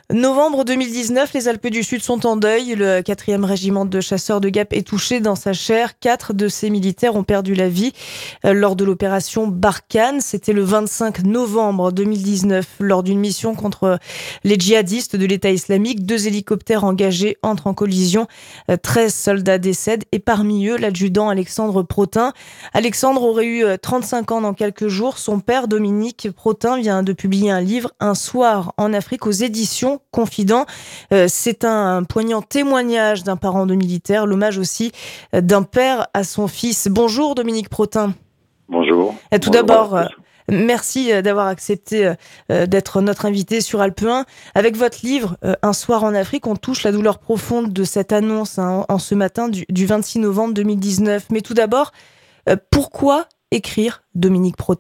Novembre 2019, les Alpes du Sud sont en deuil. Le 4e régiment de chasseurs de Gap est touché dans sa chair. 4 de ses militaires ont perdu la vie lors de l'opération Barkhane. C'était le 25 novembre 2019. Lors d'une mission contre les djihadistes de l'État islamique, 2 hélicoptères engagés entrent en collision. 13 soldats décèdent et parmi eux, l'adjudant Alexandre Protin. Alexandre aurait eu 35 ans dans quelques jours. Son père, Dominique Protin, vient de publier un livre, Un soir en Afrique, aux éditions Confident. C'est un poignant témoignage d'un parent de militaire, l'hommage aussi d'un père à son fils. Bonjour Dominique Protin. Bonjour. Tout d'abord, merci d'avoir accepté d'être notre invité sur Alpe 1. Avec votre livre, Un soir en Afrique, on touche la douleur profonde de cette annonce en ce matin du 26 novembre 2019. Mais tout d'abord, pourquoi écrire Dominique Protin ?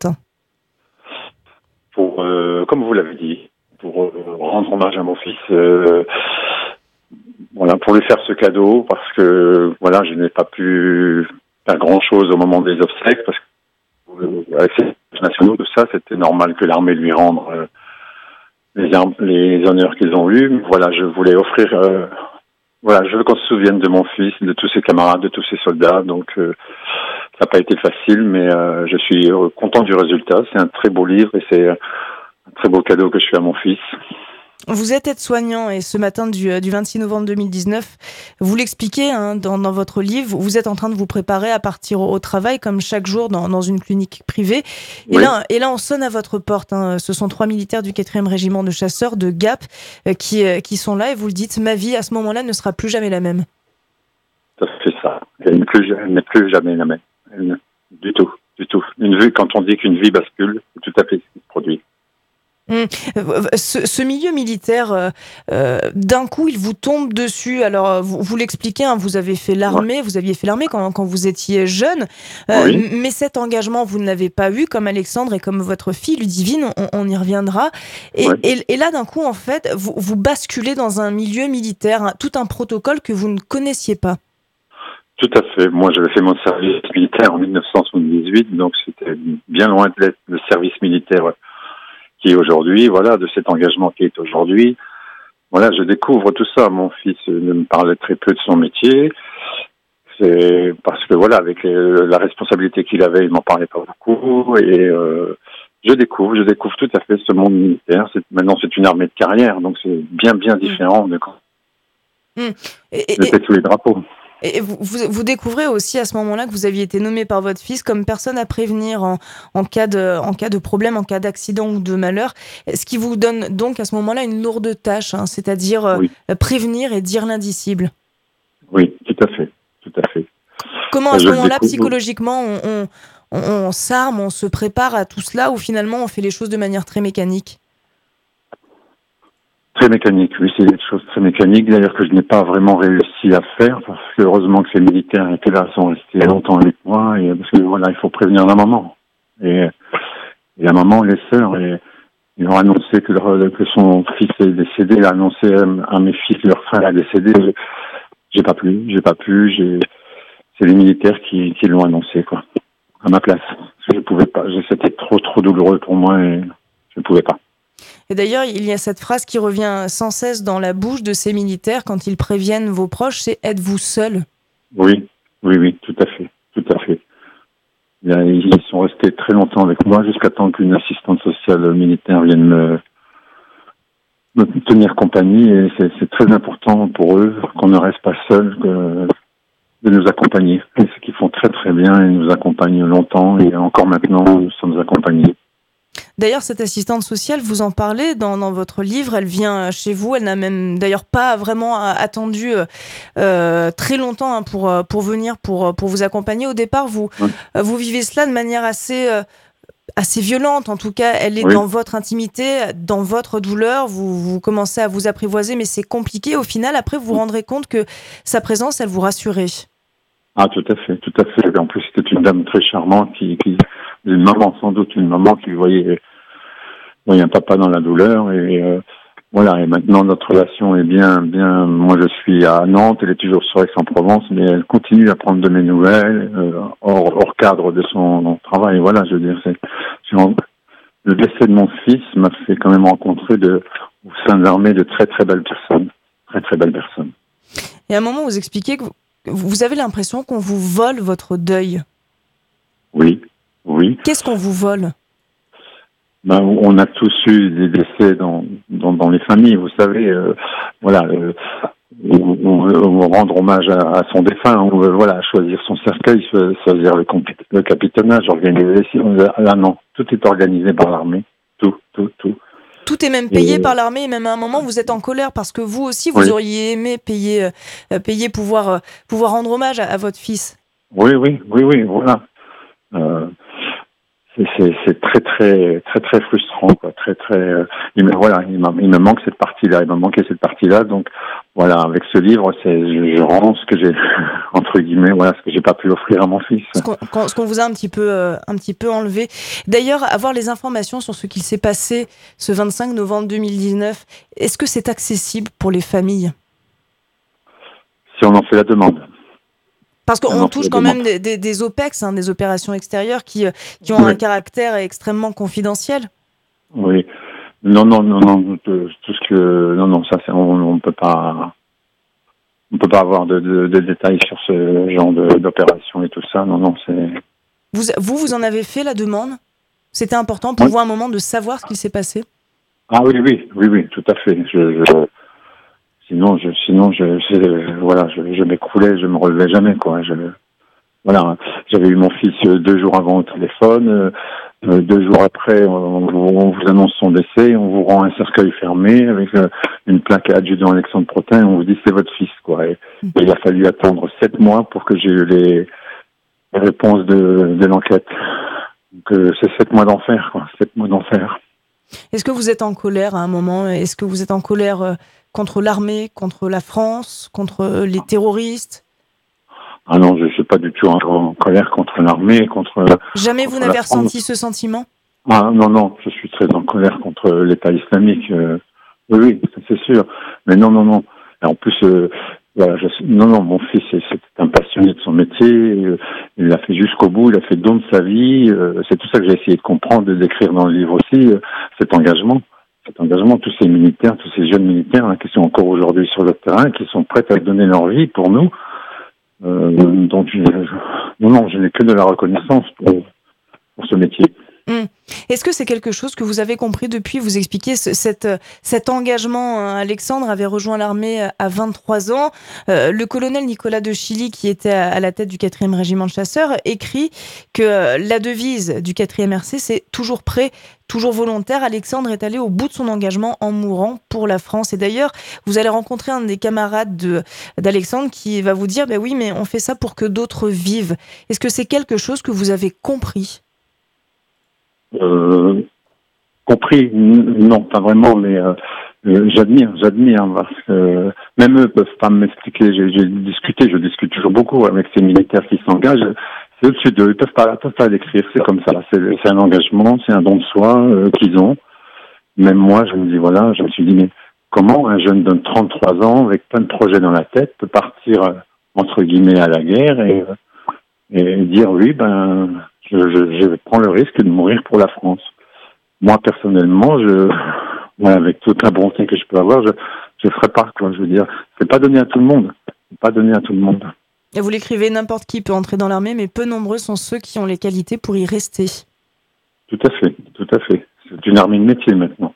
Comme vous l'avez dit, pour rendre hommage à mon fils, pour lui faire ce cadeau, parce que je n'ai pas pu faire grand-chose au moment des obsèques, parce que avec ces nationaux, tout ça, c'était normal que l'armée lui rende les honneurs qu'ils ont eus. Je voulais offrir, je veux qu'on se souvienne de mon fils, de tous ses camarades, de tous ses soldats, donc ça n'a pas été facile, mais je suis content du résultat. C'est un très beau livre et c'est un très beau cadeau que je fais à mon fils. Vous êtes aide-soignant et ce matin du 26 novembre 2019, vous l'expliquez dans votre livre, vous êtes en train de vous préparer à partir au travail comme chaque jour dans une clinique privée. Et, oui. là, on sonne à votre porte. Ce sont 3 militaires du 4e régiment de chasseurs de Gap qui sont là et vous le dites, ma vie à ce moment-là ne sera plus jamais la même. Ça fait ça. Elle n'est plus jamais la même. Du tout. Quand on dit qu'une vie bascule, c'est tout à fait ce qui se produit. Ce milieu militaire, d'un coup, il vous tombe dessus. Alors, vous l'expliquez, vous avez fait l'armée, vous aviez fait l'armée quand vous étiez jeune, oui. Mais cet engagement, vous ne l'avez pas eu, comme Alexandre et comme votre fille, Ludivine, on y reviendra. Et là, d'un coup, en fait, vous basculez dans un milieu militaire, tout un protocole que vous ne connaissiez pas. Tout à fait. Moi, j'avais fait mon service militaire en 1978, donc c'était bien loin de l'être le service militaire qui est aujourd'hui, de cet engagement qui est aujourd'hui. Je découvre tout ça. Mon fils me parlait très peu de son métier. C'est parce que avec la responsabilité qu'il avait, il m'en parlait pas beaucoup. Et je découvre tout à fait ce monde militaire. Maintenant, c'est une armée de carrière, donc c'est bien différent de quand j'étais sous les drapeaux. Et vous découvrez aussi à ce moment-là que vous aviez été nommé par votre fils comme personne à prévenir en cas de problème, en cas d'accident ou de malheur, ce qui vous donne donc à ce moment-là une lourde tâche, c'est-à-dire prévenir et dire l'indicible. Oui, tout à fait. Comment à ce moment-là, psychologiquement, on s'arme, on se prépare à tout cela ou finalement on fait les choses de manière très mécanique ? Très mécanique, oui, c'est des choses très mécaniques, d'ailleurs que je n'ai pas vraiment réussi à faire, parce que heureusement que ces militaires étaient là, sont restés longtemps avec moi, et parce que il faut prévenir la maman. Et la maman, les sœurs, et ils ont annoncé que son fils est décédé, il a annoncé à mes fils que leur frère est décédé. J'ai pas pu, c'est les militaires qui l'ont annoncé, à ma place. Je pouvais pas, c'était trop douloureux pour moi et je ne pouvais pas. Et d'ailleurs, il y a cette phrase qui revient sans cesse dans la bouche de ces militaires quand ils préviennent vos proches, c'est « êtes-vous seul ?» Oui, tout à fait. Ils sont restés très longtemps avec moi jusqu'à temps qu'une assistante sociale militaire vienne me tenir compagnie. Et c'est très important pour eux qu'on ne reste pas seul, de nous accompagner. Et ce qu'ils font très très bien, ils nous accompagnent longtemps et encore maintenant, nous sommes accompagnés. D'ailleurs, cette assistante sociale, vous en parlez dans votre livre, elle vient chez vous, elle n'a même d'ailleurs pas vraiment attendu très longtemps pour venir, pour vous accompagner. Au départ, vous vivez cela de manière assez violente, en tout cas, elle est dans votre intimité, dans votre douleur, vous commencez à vous apprivoiser, mais c'est compliqué. Au final, après, vous vous rendrez compte que sa présence, elle vous rassurait. Ah, tout à fait. En plus, c'était une dame très charmante une maman, sans doute, une maman qui voyait un papa dans la douleur et et maintenant notre relation est bien. Moi, je suis à Nantes, elle est toujours sur Aix-en-Provence, mais elle continue à prendre de mes nouvelles hors cadre de son travail. Le décès de mon fils m'a fait quand même rencontrer au sein de l'armée de très très belles personnes. Très très belles personnes. Et à un moment, vous expliquez que vous avez l'impression qu'on vous vole votre deuil. Oui, oui. Qu'est-ce qu'on vous vole ? Ben, on a tous eu des décès dans les familles, vous savez. Voilà, on veut rendre hommage à son défunt. On veut choisir son cercueil, choisir le capitonnage, organiser. Là non, tout est organisé par l'armée. Tout. Tout est même payé par l'armée, et même à un moment, vous êtes en colère parce que vous aussi, vous auriez aimé payer pouvoir rendre hommage à votre fils. Oui, voilà. C'est très très frustrant, quoi. Il me manque cette partie-là. Il m'a manqué cette partie-là. Donc voilà, avec ce livre, je rends ce que j'ai entre guillemets, ce que j'ai pas pu offrir à mon fils. Ce qu'on vous a un petit peu enlevé. D'ailleurs, avoir les informations sur ce qu'il s'est passé ce 25 novembre 2019, est-ce que c'est accessible pour les familles ? Si on en fait la demande. Parce qu'on touche quand même des OPEX, des opérations extérieures qui ont un caractère extrêmement confidentiel. Oui. Non, tout ce que ça on peut pas avoir de détails sur ce genre d'opération et tout ça. Non, c'est. Vous en avez fait la demande ? C'était important pour vous à un moment de savoir ce qui s'est passé ? Ah oui, tout à fait. Sinon, je m'écroulais, je me relevais jamais, quoi. J'avais eu mon fils 2 jours avant au téléphone. 2 jours après, on vous annonce son décès, on vous rend un cercueil fermé avec une plaque adjudant Alexandre Protin, et on vous dit c'est votre fils, quoi. Et il a fallu attendre 7 mois pour que j'ai eu les réponses de l'enquête. Donc c'est 7 mois d'enfer, quoi. 7 mois d'enfer. Est-ce que vous êtes en colère à un moment ? Est-ce que vous êtes en colère contre l'armée, contre la France, contre les terroristes ? Ah non, je suis pas du tout en colère contre l'armée, Jamais vous n'avez ressenti ce sentiment ? Ah non, je suis très en colère contre l'État islamique. Oui, c'est sûr. Mais non. Et en plus, mon fils, c'est un passionné de son métier. Il l'a fait jusqu'au bout. Il a fait don de sa vie. C'est tout ça que j'ai essayé de comprendre, de décrire dans le livre aussi. Cet engagement, tous ces militaires, tous ces jeunes militaires qui sont encore aujourd'hui sur le terrain, qui sont prêts à donner leur vie pour nous. Donc, je n'ai que de la reconnaissance pour ce métier. Est-ce que c'est quelque chose que vous avez compris depuis ? Vous expliquez cet engagement. Alexandre avait rejoint l'armée à 23 ans. Le colonel Nicolas de Chilly, qui était à la tête du 4e régiment de chasseurs, écrit que la devise du 4e RC, c'est « toujours prêt, toujours volontaire ». Alexandre est allé au bout de son engagement en mourant pour la France. Et d'ailleurs, vous allez rencontrer un des camarades d'Alexandre qui va vous dire « oui, mais on fait ça pour que d'autres vivent ». Est-ce que c'est quelque chose que vous avez compris ? Compris, non, pas vraiment, mais j'admire, parce que même eux peuvent pas m'expliquer. Je discute toujours beaucoup avec ces militaires qui s'engagent. C'est au-dessus d'eux, ils peuvent pas l'écrire. C'est comme ça. C'est un engagement, c'est un don de soi qu'ils ont. Même moi, je me suis dit, mais comment un jeune de 33 ans, avec plein de projets dans la tête, peut partir entre guillemets à la guerre et dire oui, je prends le risque de mourir pour la France. Moi, personnellement, avec toute la bonté que je peux avoir, je ferai pas, quoi. Je veux dire, c'est pas donné à tout le monde. Et vous l'écrivez, n'importe qui peut entrer dans l'armée, mais peu nombreux sont ceux qui ont les qualités pour y rester. Tout à fait. C'est une armée de métier maintenant.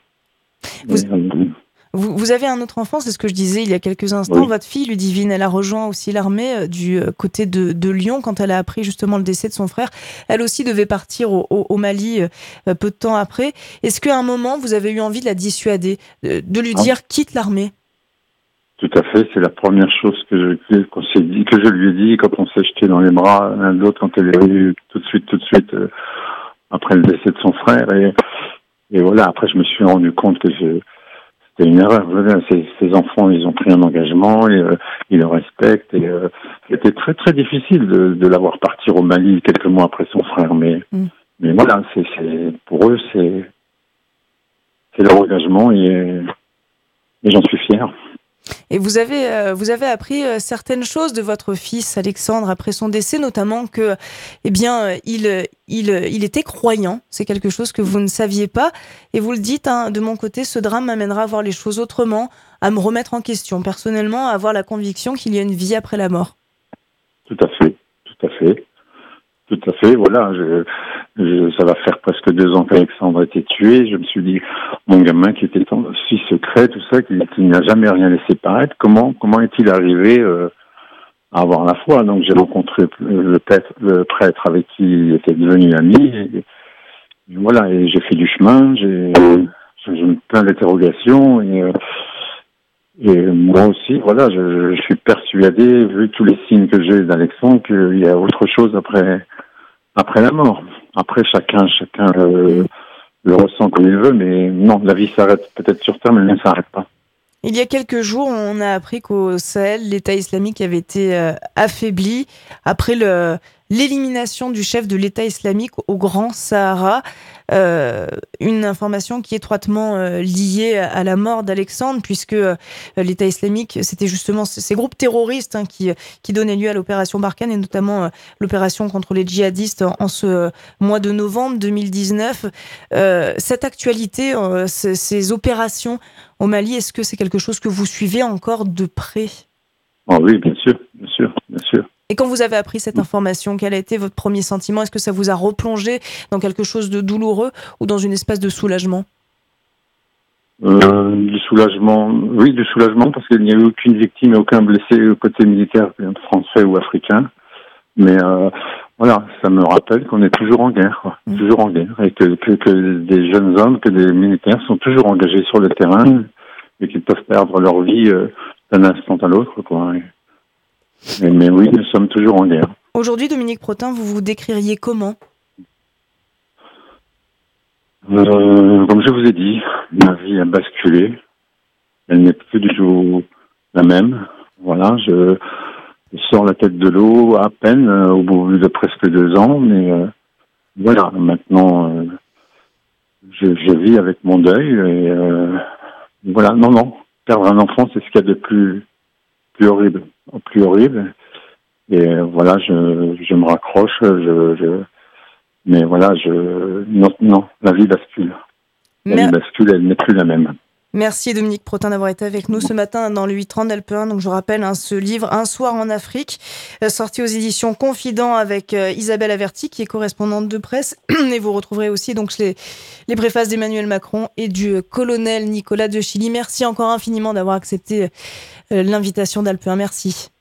Vous avez un autre enfant, c'est ce que je disais il y a quelques instants. Oui. Votre fille, Ludivine, elle a rejoint aussi l'armée du côté de Lyon quand elle a appris justement le décès de son frère. Elle aussi devait partir au Mali peu de temps après. Est-ce qu'à un moment, vous avez eu envie de la dissuader, de lui dire « quitte l'armée » ? Tout à fait, c'est la première chose que je lui ai dit quand on s'est jeté dans les bras l'un de l'autre, quand elle est venue tout de suite après le décès de son frère. Et voilà, après je me suis rendu compte que c'était une erreur. Ces enfants, ils ont pris un engagement, et ils le respectent. Et c'était très très difficile de la voir partir au Mali quelques mois après son frère. Mais voilà, pour eux, c'est leur engagement, et j'en suis fier. Et vous avez appris certaines choses de votre fils Alexandre après son décès, notamment que, eh bien, il était croyant. C'est quelque chose que vous ne saviez pas. Et vous le dites, hein, de mon côté, ce drame m'amènera à voir les choses autrement, à me remettre en question, personnellement, à avoir la conviction qu'il y a une vie après la mort. Tout à fait, tout à fait. Tout à fait, voilà. Ça va faire presque 2 ans qu'Alexandre a été tué. Je me suis dit, mon gamin qui était si secret, tout ça, qui n'a jamais rien laissé paraître, comment est-il arrivé à avoir la foi? Donc j'ai rencontré le prêtre avec qui il était devenu ami. Et voilà, et j'ai fait du chemin. J'ai plein d'interrogations et moi aussi, voilà, je suis persuadé, vu tous les signes que j'ai d'Alexandre, qu'il y a autre chose après la mort. Après, chacun le ressent comme il veut, mais non, la vie s'arrête peut-être sur Terre, mais elle ne s'arrête pas. Il y a quelques jours, on a appris qu'au Sahel, l'État islamique avait été affaibli après l'élimination du chef de l'État islamique au Grand Sahara. Une information qui est étroitement liée à la mort d'Alexandre, puisque l'État islamique, c'était justement ces groupes terroristes, hein, qui donnaient lieu à l'opération Barkhane, et notamment l'opération contre les djihadistes en ce mois de novembre 2019. Cette actualité, ces opérations au Mali, est-ce que c'est quelque chose que vous suivez encore de près? Oh oui, bien sûr, bien sûr, bien sûr. Et quand vous avez appris cette information, quel a été votre premier sentiment? Est-ce que ça vous a replongé dans quelque chose de douloureux ou dans une espèce de soulagement? Du soulagement, oui, du soulagement, parce qu'il n'y a eu aucune victime et aucun blessé côté militaire, français ou africain. Mais voilà, ça me rappelle qu'on est toujours en guerre, quoi. Toujours en guerre, et que des jeunes hommes, que des militaires sont toujours engagés sur le terrain et qu'ils peuvent perdre leur vie d'un instant à l'autre, quoi. Mais oui, nous sommes toujours en guerre. Aujourd'hui, Dominique Protin, vous vous décririez comment? Comme je vous ai dit, ma vie a basculé. Elle n'est plus du tout la même. Voilà, je sors la tête de l'eau à peine au bout de presque 2 ans, mais voilà, maintenant je vis avec mon deuil et voilà, non, perdre un enfant, c'est ce qu'il y a de plus horrible, plus horrible. Et voilà, je me raccroche, mais voilà, non, la vie bascule. La vie bascule, elle n'est plus la même. Merci Dominique Protin d'avoir été avec nous ce matin dans le 8-30 d'Alpe 1. Donc je rappelle ce livre Un soir en Afrique, sorti aux éditions Confident avec Isabelle Averti, qui est correspondante de presse. Et vous retrouverez aussi donc les préfaces d'Emmanuel Macron et du colonel Nicolas de Chilly. Merci encore infiniment d'avoir accepté l'invitation d'Alpe 1. Merci.